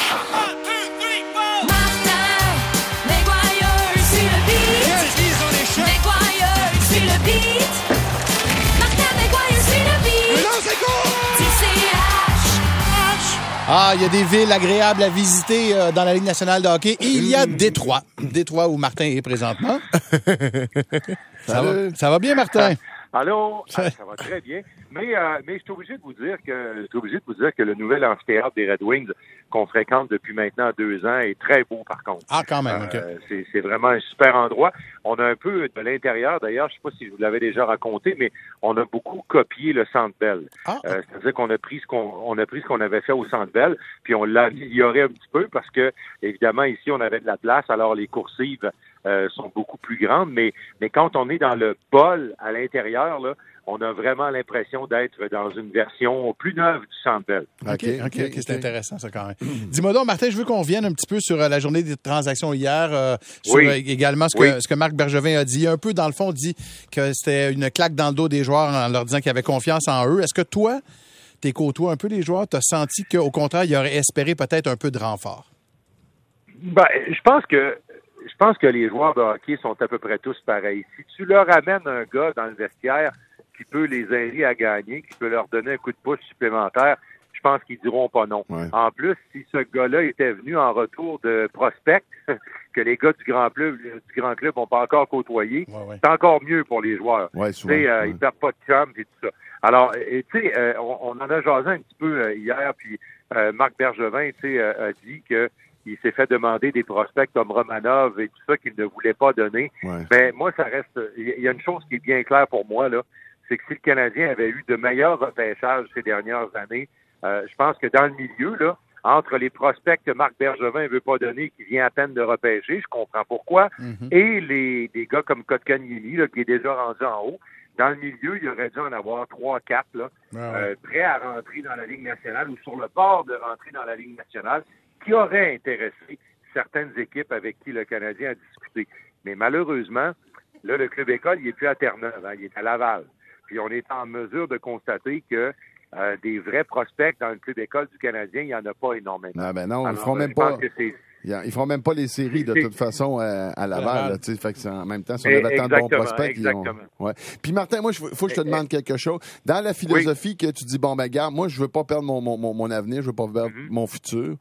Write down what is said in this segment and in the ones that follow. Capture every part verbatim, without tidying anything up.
Ah, il y a des villes agréables à visiter euh, dans la Ligue nationale de hockey. Et il y a Détroit. Détroit où Martin est présentement. ça, va, ça va bien, Martin? Allô? Ah, ça va très bien. Mais, euh, mais je suis obligé de vous dire que je suis obligé de vous dire que le nouvel amphithéâtre des Red Wings qu'on fréquente depuis maintenant deux ans est très beau, par contre. Ah, quand même, OK. Euh, c'est, c'est vraiment un super endroit. On a un peu de l'intérieur, d'ailleurs, je sais pas si je vous l'avais déjà raconté, mais on a beaucoup copié le Centre Bell. Ah. Euh, c'est-à-dire qu'on a pris ce qu'on on a pris ce qu'on avait fait au Centre Bell, puis on l'a amélioré un petit peu parce que, évidemment, ici, on avait de la place, alors les coursives euh, sont beaucoup plus grandes, mais, mais quand on est dans le bol à l'intérieur, là, on a vraiment l'impression d'être dans une version plus neuve du Centre Bell. OK, OK, OK, okay, okay. C'est intéressant, ça, quand même. Dis-moi donc, Martin, je veux qu'on revienne un petit peu sur la journée des transactions hier, euh, sur oui. également ce que, oui. ce que Marc Bergevin a dit. Un peu, dans le fond, dit que c'était une claque dans le dos des joueurs en leur disant qu'ils avaient confiance en eux. Est-ce que toi, t'es côtoies un peu les joueurs, t'as senti qu'au contraire, ils auraient espéré peut-être un peu de renfort? Ben, je pense que je pense que les joueurs de hockey sont à peu près tous pareils. Si tu leur amènes un gars dans le vestiaire qui peut les aider à gagner, qui peut leur donner un coup de pouce supplémentaire, je pense qu'ils diront pas non. Ouais. En plus, si ce gars-là était venu en retour de prospect, que les gars du grand club, du grand club n'ont pas encore côtoyé, ouais, ouais. c'est encore mieux pour les joueurs. Ouais, souvent, euh, ouais. Ils perdent pas de chum et tout ça. Alors, tu sais, euh, on, on en a jasé un petit peu euh, hier, puis euh, Marc Bergevin, tu sais, euh, a dit que il s'est fait demander des prospects comme Romanov et tout ça qu'il ne voulait pas donner. Ouais. Mais moi, ça reste. Il y a une chose qui est bien claire pour moi là. C'est que si le Canadien avait eu de meilleurs repêchages ces dernières années, euh, je pense que dans le milieu, là, entre les prospects que Marc Bergevin ne veut pas donner, qui vient à peine de repêcher, je comprends pourquoi, mm-hmm. et les des gars comme Kotkaniemi, là, qui est déjà rendu en haut, dans le milieu, il aurait dû en avoir trois, quatre, là, ah ouais. euh, prêts à rentrer dans la Ligue nationale ou sur le bord de rentrer dans la Ligue nationale, qui aurait intéressé certaines équipes avec qui le Canadien a discuté. Mais malheureusement, là, le club école, il est plus à Terre-Neuve, hein, il est à Laval. Puis on est en mesure de constater que euh, des vrais prospects dans le club école du Canadien, il n'y en a pas énormément. Ah ben non, Alors, ils feront même pas. Ils feront même pas les séries de toute façon à, à Laval. Là, fait que en même temps, si on avait tant de bons prospects, ils ont... ouais. Puis Martin, moi, il faut que je te demande quelque chose. Dans la philosophie oui. que tu dis, bon, ben garde, moi, je veux pas perdre mon, mon, mon, mon avenir, je veux pas perdre mm-hmm. mon futur.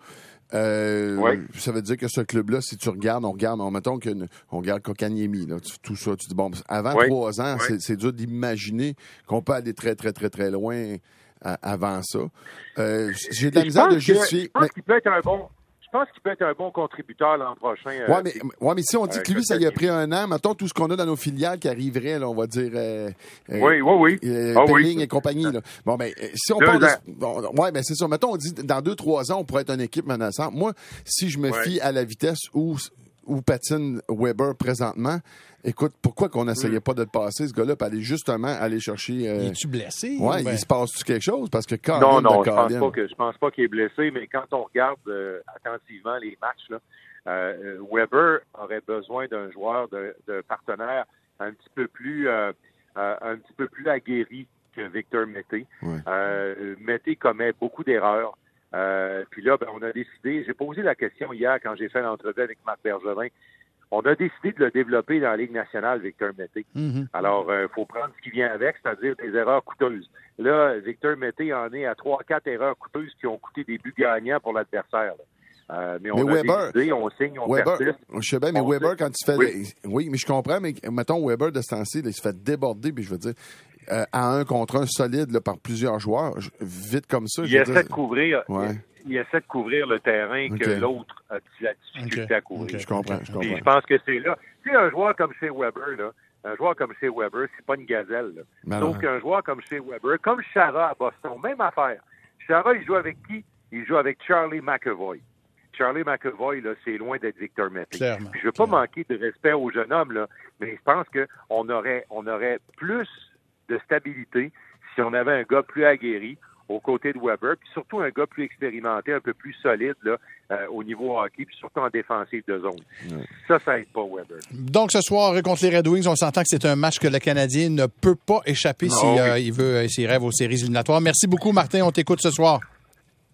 Euh, oui. Ça veut dire que ce club-là, si tu regardes, on regarde, on, mettons que on regarde Kotkaniemi, là, tout ça, tu dis bon, avant oui. trois ans, oui. c'est, c'est dur d'imaginer qu'on peut aller très, très, très, très loin à, avant ça. Euh, j'ai de la misère de justifier. Je pense mais... qu'il peut être un bon. Je pense qu'il peut être un bon contributeur l'an prochain. Euh, ouais, mais, ouais, mais si on dit euh, que lui, ça lui a pris un an, mettons tout ce qu'on a dans nos filiales qui arriverait, là, on va dire. Euh, oui, oui, oui. Euh, oh, Pelling oui. et compagnie. Là. Bon, ben, si on parle de. Bon, ouais, ben, c'est ça. Mettons, on dit dans deux, trois ans, on pourrait être une équipe menaçante. Moi, si je me ouais. fie à la vitesse où, où patine Weber présentement, écoute, pourquoi qu'on n'essayait mm. pas de le passer, ce gars-là, pour aller justement aller chercher. Euh... Es-tu blessé? Ouais, ben... il se passe-tu quelque chose? Parce que quand Non, non, je pense pas que je pense pas qu'il est blessé, mais quand on regarde euh, attentivement les matchs, là, euh, Weber aurait besoin d'un joueur, de, de partenaire un petit peu plus euh, euh, un petit peu plus aguerri que Victor Mété. Ouais. Euh, Mété commet beaucoup d'erreurs. Euh, puis là, ben, on a décidé, j'ai posé la question hier quand j'ai fait l'entrevue avec Marc Bergevin. On a décidé de le développer dans la Ligue nationale, Victor Mété. Mm-hmm. Alors, il euh, faut prendre ce qui vient avec, c'est-à-dire des erreurs coûteuses. Là, Victor Mété en est à trois quatre erreurs coûteuses qui ont coûté des buts gagnants pour l'adversaire. Euh, mais on mais a Weber, décidé, on signe, on Weber, persiste. Je sais bien, mais Weber, quand tu fais... Oui. oui, mais je comprends, mais mettons Weber de ce temps-ci, là, il se fait déborder, puis je veux dire, euh, à un contre un solide là, par plusieurs joueurs, je, vite comme ça. Il je essaie dire... de couvrir... Ouais. Il essaie de couvrir le terrain okay. que l'autre a la difficulté okay. à couvrir. Okay. Je comprends, je comprends. Et je pense que c'est là. Tu sais, un joueur comme chez Weber, là, un joueur comme chez Weber, c'est pas une gazelle. Là. Ben Sauf non. qu'un joueur comme chez Weber, comme Chara à Boston, même affaire. Chara, il joue avec qui? Il joue avec Charlie McAvoy. Charlie McAvoy, là, c'est loin d'être Victor Mété. Je veux pas manquer de respect au jeune homme, là, mais je pense qu'on aurait, on aurait plus de stabilité si on avait un gars plus aguerri aux côtés de Weber, puis surtout un gars plus expérimenté, un peu plus solide là, euh, au niveau hockey, puis surtout en défensive de zone. Ouais. Ça, ça aide pas Weber. Donc, ce soir, contre les Red Wings, on s'entend que c'est un match que le Canadien ne peut pas échapper s'il si, euh, il veut, s'il rêve aux séries éliminatoires. Merci beaucoup, Martin. On t'écoute ce soir.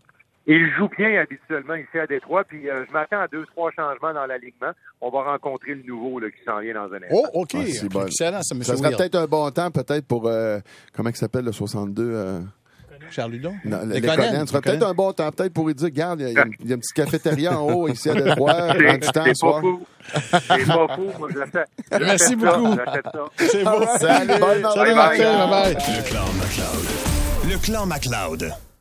il joue bien habituellement ici à Détroit, puis euh, je m'attends à deux, trois changements dans l'alignement. On va rencontrer le nouveau là, qui s'en vient dans un instant. Oh, OK. Ah, c'est bon. Excellent, ça, M. Ça serait peut-être un bon temps, peut-être, pour, euh, comment il s'appelle, le soixante-deux? Euh... Charles Hudon? Non, les Conan. Ce serait peut-être un bon temps, peut-être, pour lui dire, regarde, il y, y, y a une petite cafétéria en haut, ici à Détroit, en du temps, c'est pas fou. C'est pas fou, moi, je l'achète. Merci beaucoup. C'est beau. Salut. Salut, Martin. Bye bye. Le clan McLeod. Le clan McLeod.